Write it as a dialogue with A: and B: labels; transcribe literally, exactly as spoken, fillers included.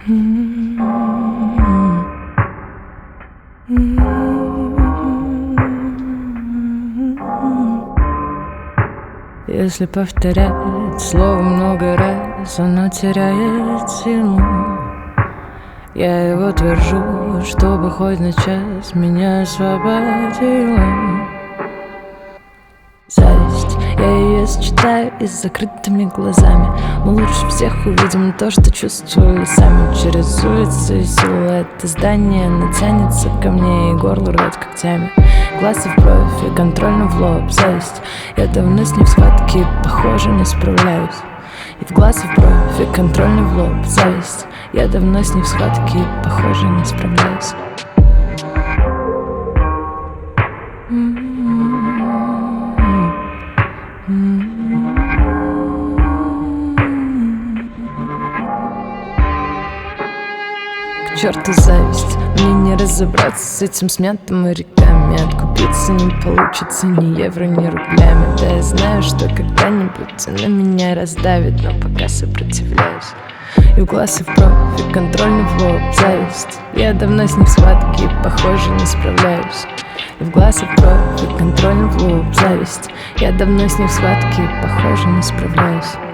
A: Если повторять слово много раз, оно теряет силу. Я его твержу, чтобы хоть на час меня освободило. Зависть, я ее считаю и с закрытыми глазами. Мы лучше всех увидим то, что чувствовали сами. Через улицы и силуэты здания она тянется ко мне, и горло рвет когтями. Глаз в бровь и контрольно в лоб. Зависть, я давно с ней в схватке, похоже, не справляюсь. И в глаз в бровь и контрольно в лоб. Зависть, я давно с ней в схватке, похоже, не справляюсь. К черту зависть, мне не разобраться с этим смятым моряками. Откупиться не получится ни евро, ни рублями. Да я знаю, что когда-нибудь она меня раздавит, но пока сопротивляюсь. И в глаз и в бровь, и контрольно в лоб. Зависть, я давно с ней в схватке, похоже, не справляюсь. И в глаз и в бровь, и контрольно в лоб. Зависть, я давно с ней в схватке, похоже, не справляюсь.